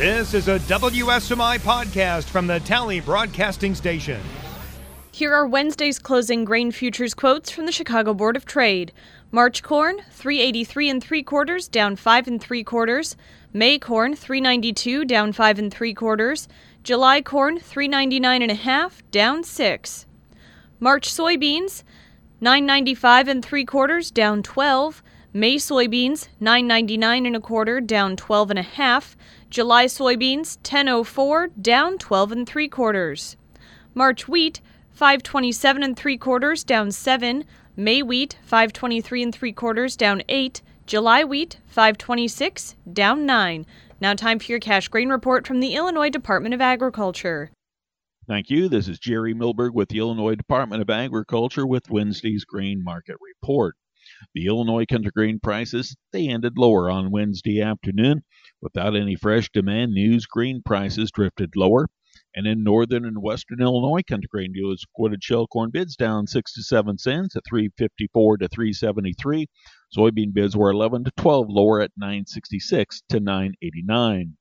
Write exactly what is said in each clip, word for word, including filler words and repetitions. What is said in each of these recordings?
This is a W S M I podcast from the Tally Broadcasting Station. Here are Wednesday's closing grain futures quotes from the Chicago Board of Trade. March corn, three eighty-three and three quarters, down five and three quarters. May corn, three ninety-two, down five and three quarters. July corn, three ninety-nine and a half, down six. March soybeans, nine ninety-five and three quarters, down twelve. May soybeans, nine ninety-nine and a quarter, down twelve and a half. July soybeans, ten oh four, down twelve and three quarters. March wheat, five twenty-seven and three quarters, down seven. May wheat, five twenty-three and three quarters, down eight. July wheat, five twenty-six, down nine. Now time for your cash grain report from the Illinois Department of Agriculture. Thank you. This is Jerry Milberg with the Illinois Department of Agriculture with Wednesday's grain market report. The Illinois country grain prices, they ended lower on Wednesday afternoon. Without any fresh demand news, grain prices drifted lower. And in northern and western Illinois, country grain dealers quoted shell corn bids down sixty-seven cents at three fifty-four to three seventy-three. Soybean bids were eleven to twelve lower at nine sixty-six to nine eighty-nine.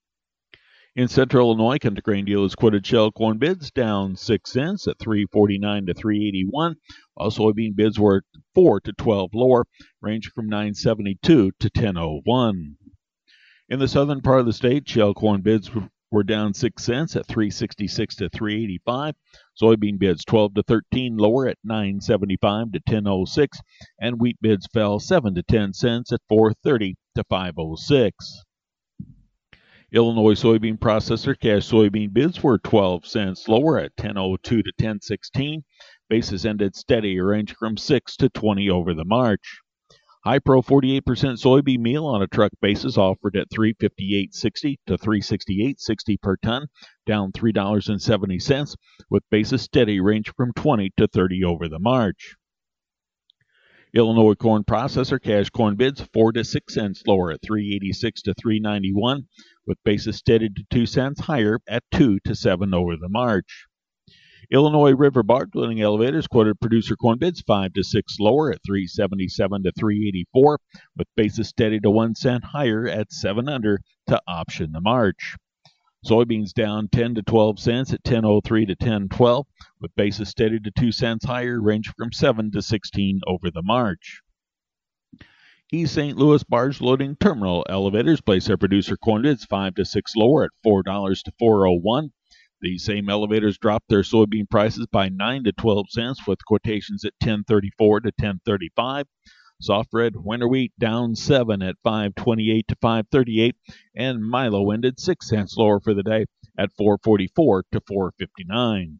In central Illinois, country grain dealers quoted shell corn bids down six cents at three forty-nine to three eighty-one, while soybean bids were four to twelve lower, ranging from nine seventy-two to ten oh one. In the southern part of the state, shell corn bids were down six cents at three sixty-six to three eighty-five. Soybean bids twelve to thirteen lower at nine seventy-five to ten oh six, and wheat bids fell seven to ten cents at four thirty to five oh six. Illinois soybean processor cash soybean bids were twelve cents lower at ten oh two to ten sixteen. Basis ended steady, ranging from six to twenty over the March. High Pro forty-eight percent soybean meal on a truck basis offered at three fifty-eight sixty to three sixty-eight sixty per ton, down three dollars and seventy cents, with basis steady, ranging from twenty to thirty over the March. Illinois corn processor cash corn bids four to six cents lower at three eighty-six to three ninety-one, with basis steady to two cents higher at two to seven over the March. Illinois River barge loading elevators quoted producer corn bids five to six lower at three seventy-seven to three eighty-four, with basis steady to one cent higher at seven under to option the March. Soybeans down ten to twelve cents at ten oh three to ten twelve, with basis steady to two cents higher, ranging from seven to sixteen over the March. East Saint Louis barge loading terminal elevators place their producer corn bids five to six lower at four dollars to four oh one. These same elevators dropped their soybean prices by nine to twelve cents, with quotations at ten thirty-four to ten thirty-five. Soft red winter wheat down seven at five twenty-eight to five thirty-eight, and Milo ended six cents lower for the day at four forty-four to four fifty-nine.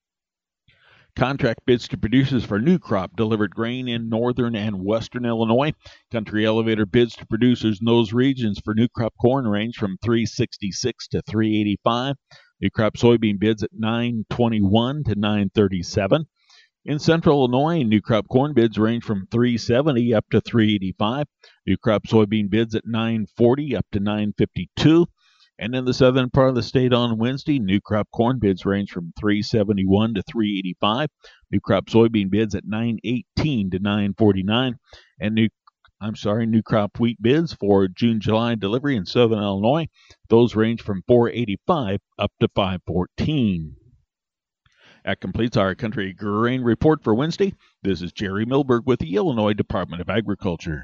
Contract bids to producers for new crop delivered grain in northern and western Illinois. Country elevator bids to producers in those regions for new crop corn range from three sixty-six to three eighty-five. New crop soybean bids at nine twenty-one to nine thirty-seven. In central Illinois, new crop corn bids range from three seventy up to three eighty-five. New crop soybean bids at nine forty up to nine fifty-two. And in the southern part of the state on Wednesday, new crop corn bids range from three seventy-one to three eighty-five. New crop soybean bids at nine eighteen to nine forty-nine. And new I'm sorry, new crop wheat bids for June-July delivery in southern Illinois, those range from four eighty-five up to five fourteen. That completes our country grain report for Wednesday. This is Jerry Milberg with the Illinois Department of Agriculture.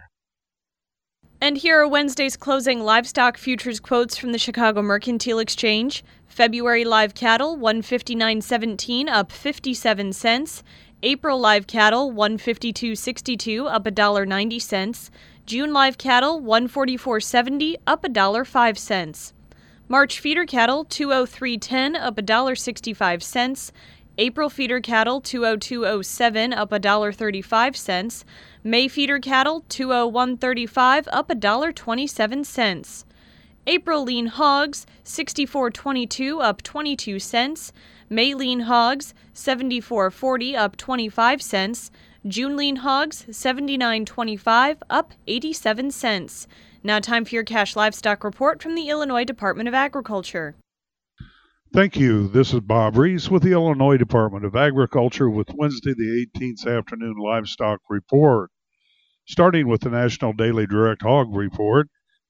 And here are Wednesday's closing livestock futures quotes from the Chicago Mercantile Exchange. February live cattle, one fifty-nine seventeen, up fifty-seven cents. April live cattle, one fifty-two sixty-two, up one dollar and ninety cents. June live cattle, one forty-four seventy, up one dollar and five cents. March feeder cattle, two oh three ten, up one dollar and sixty-five cents. April feeder cattle, two oh two oh seven, up one dollar and thirty-five cents. May feeder cattle, two oh one thirty-five, up one dollar and twenty-seven cents. April lean hogs, sixty-four twenty-two, up twenty-two cents. May lean hogs, seventy-four forty, up twenty-five cents. June lean hogs, seventy-nine twenty-five, up eighty-seven cents. Now time for your cash livestock report from the Illinois Department of Agriculture. Thank you. This is Bob Reese with the Illinois Department of Agriculture with Wednesday the eighteenth afternoon livestock report. Starting with the National Daily Direct Hog Report,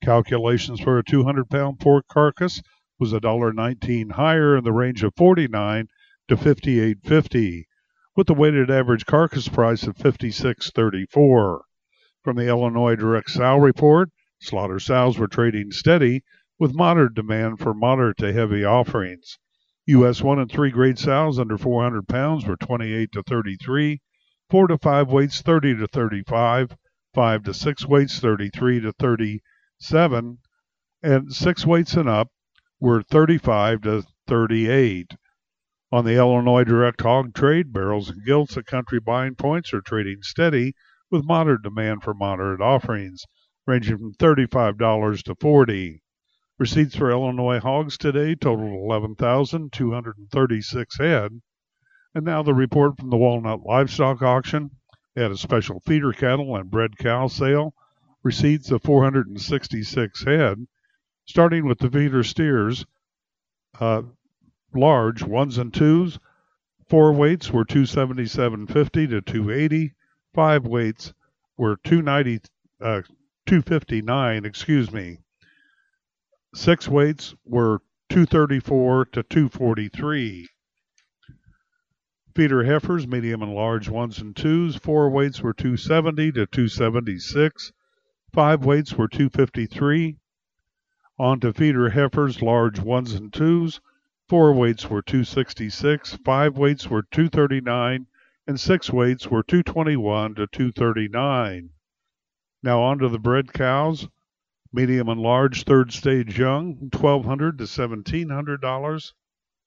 Calculations for a two hundred pound pork carcass was one dollar nineteen higher in the range of forty-nine to fifty-eight fifty, with the weighted average carcass price of fifty-six thirty-four. From the Illinois Direct Sow Report, slaughter sows were trading steady with moderate demand for moderate to heavy offerings. U S one and three grade sows under four hundred pounds were twenty-eight to thirty-three, four to five weights thirty to thirty-five, five to six weights thirty-three to thirty-seven, and six weights and up were thirty-five to thirty-eight. On the Illinois Direct Hog Trade, barrels and gilts at country buying points are trading steady with moderate demand for moderate offerings, ranging from thirty-five dollars to forty dollars. Receipts for Illinois hogs today totaled eleven thousand two hundred thirty-six head. And now the report from the Walnut Livestock Auction. They had a special feeder cattle and bred cow sale. Receipts of four hundred sixty-six head. Starting with the feeder steers, uh, large ones and twos, four weights were two seventy-seven fifty to two eighty. Five weights were two ninety, uh, two fifty-nine, excuse me. Six weights were two thirty-four to two forty-three. Feeder heifers, medium and large ones and twos, four weights were two seventy to two seventy-six. Five weights were two fifty-three. On to feeder heifers, large ones and twos, four weights were two sixty-six. Five weights were two thirty-nine, and six weights were two twenty-one to two thirty-nine. Now on to the bred cows. Medium and large third stage young, twelve hundred dollars to seventeen hundred dollars.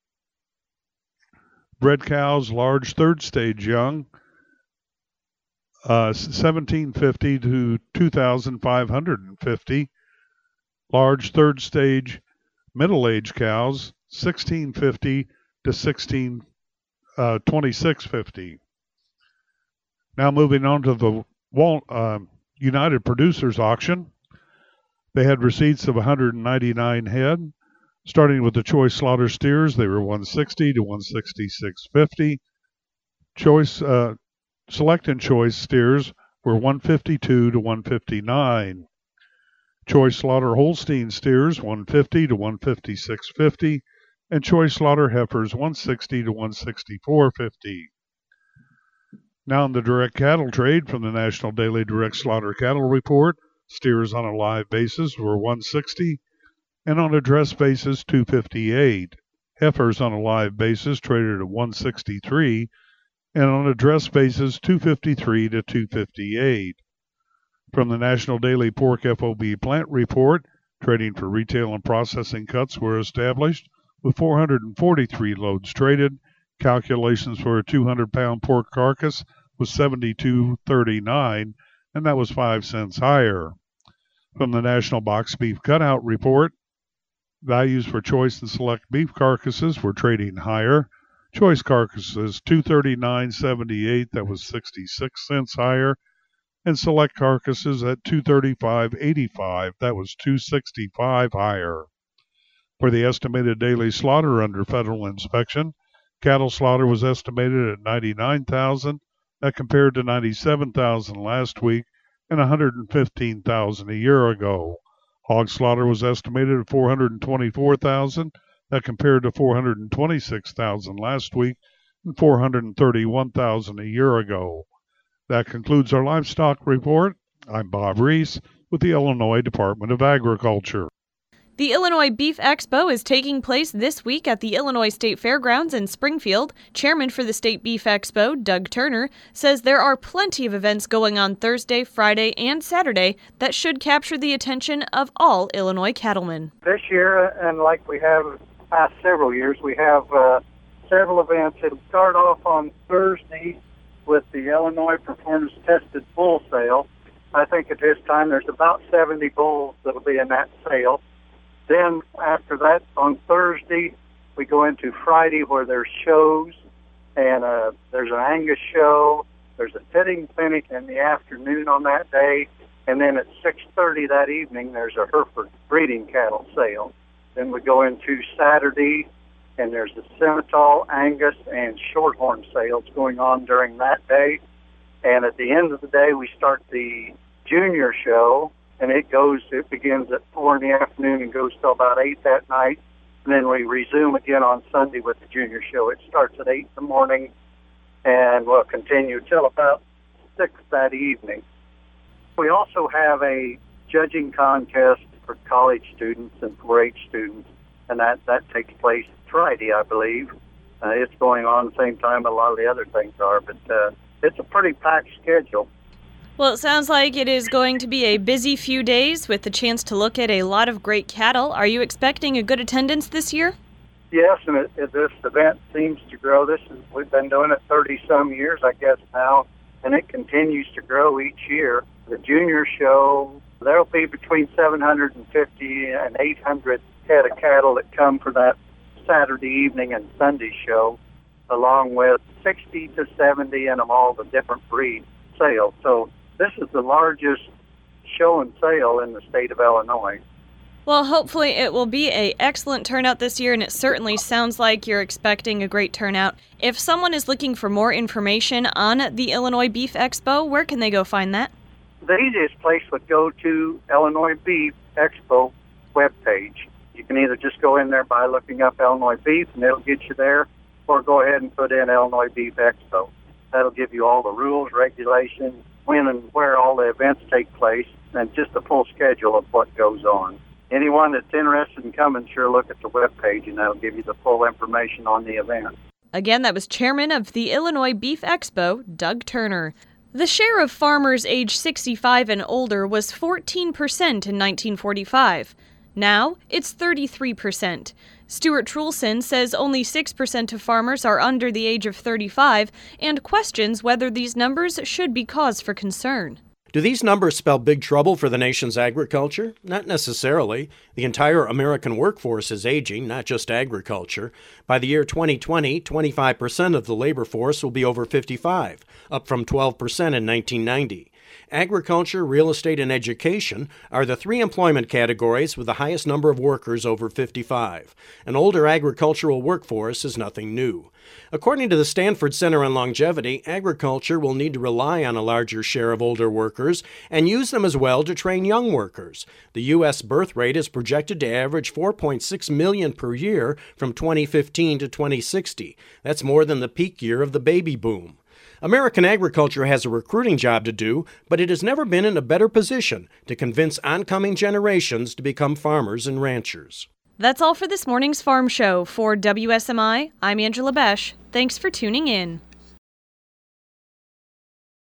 Bred cows, large third stage young, uh, seventeen fifty to two thousand five hundred fifty. Large third stage middle age cows, sixteen fifty to sixteen uh, twenty-six fifty. Now moving on to the Wal- uh, United Producers Auction. They had receipts of one hundred ninety-nine head. Starting with the choice slaughter steers, they were one sixty to one sixty-six fifty. Choice uh, select and choice steers were one fifty-two to one fifty-nine. Choice slaughter Holstein steers one fifty to one fifty-six fifty, and choice slaughter heifers one sixty to one sixty-four fifty. Now in the direct cattle trade from the National Daily Direct Slaughter Cattle Report, steers on a live basis were one sixty, and on a dress basis two fifty-eight. Heifers on a live basis traded at one sixty-three, and on a dress basis two fifty-three to two fifty-eight. From the National Daily Pork F O B Plant Report, trading for retail and processing cuts were established with four hundred forty-three loads traded. Calculations for a two hundred pound pork carcass was seventy-two thirty-nine, and that was five cents higher. From the National Box Beef Cutout Report, values for choice and select beef carcasses were trading higher. Choice carcasses two thirty-nine seventy-eight, that was sixty-six cents higher, and select carcasses at two thirty-five eighty-five, that was two sixty-five higher. For the estimated daily slaughter under federal inspection, cattle slaughter was estimated at ninety-nine thousand, that compared to ninety-seven thousand last week and one hundred fifteen thousand a year ago. Hog slaughter was estimated at four hundred twenty-four thousand, that compared to four hundred twenty-six thousand last week and four hundred thirty-one thousand a year ago. That concludes our livestock report. I'm Bob Reese with the Illinois Department of Agriculture. The Illinois Beef Expo is taking place this week at the Illinois State Fairgrounds in Springfield. Chairman for the State Beef Expo, Doug Turner, says there are plenty of events going on Thursday, Friday, and Saturday that should capture the attention of all Illinois cattlemen. This year, and like we have past several years, we have uh, several events. It'll start off on Thursday with the Illinois Performance Tested Bull Sale. I think at this time there's about seventy bulls that'll be in that sale. Then after that, on Thursday, we go into Friday where there's shows, and uh, there's an Angus show, there's a fitting clinic in the afternoon on that day, and then at six thirty that evening, there's a Hereford breeding cattle sale. Then we go into Saturday, and there's the Simmental, Angus, and Shorthorn sales going on during that day. And at the end of the day, we start the junior show, and it goes, it begins at four in the afternoon and goes till about eight that night. And then we resume again on Sunday with the junior show. It starts at eight in the morning and will continue till about six that evening. We also have a judging contest for college students and four H students, and that, that takes place Friday, I believe. Uh, it's going on the same time a lot of the other things are, but uh, it's a pretty packed schedule. Well, it sounds like it is going to be a busy few days with the chance to look at a lot of great cattle. Are you expecting a good attendance this year? Yes, and it, it, this event seems to grow. This is, we've been doing it thirty-some years, I guess, now, and it continues to grow each year. The junior show, there will be between seven hundred fifty and eight hundred head of cattle that come for that Saturday evening and Sunday show, along with sixty to seventy in them all the different breed sales. So this is the largest show and sale in the state of Illinois. Well, hopefully it will be an excellent turnout this year, and it certainly sounds like you're expecting a great turnout. If someone is looking for more information on the Illinois Beef Expo, where can they go find that? The easiest place would go to Illinois Beef Expo webpage. You can either just go in there by looking up Illinois Beef, and it'll get you there, or go ahead and put in Illinois Beef Expo. That'll give you all the rules, regulations, when and where all the events take place, and just a full schedule of what goes on. Anyone that's interested in coming, sure look at the webpage, and that'll give you the full information on the event. Again, that was chairman of the Illinois Beef Expo, Doug Turner. The share of farmers age sixty-five and older was fourteen percent in nineteen forty-five. Now, it's thirty-three percent. Stuart Trulson says only six percent of farmers are under the age of thirty-five and questions whether these numbers should be cause for concern. Do these numbers spell big trouble for the nation's agriculture? Not necessarily. The entire American workforce is aging, not just agriculture. By the year twenty twenty, twenty-five percent of the labor force will be over fifty-five, up from twelve percent in nineteen ninety. Agriculture, real estate, and education are the three employment categories with the highest number of workers over fifty-five. An older agricultural workforce is nothing new. According to the Stanford Center on Longevity, agriculture will need to rely on a larger share of older workers and use them as well to train young workers. The U S birth rate is projected to average four point six million per year from twenty fifteen to twenty sixty. That's more than the peak year of the baby boom. American agriculture has a recruiting job to do, but it has never been in a better position to convince oncoming generations to become farmers and ranchers. That's all for this morning's Farm Show. For W S M I, I'm Angela Besh. Thanks for tuning in.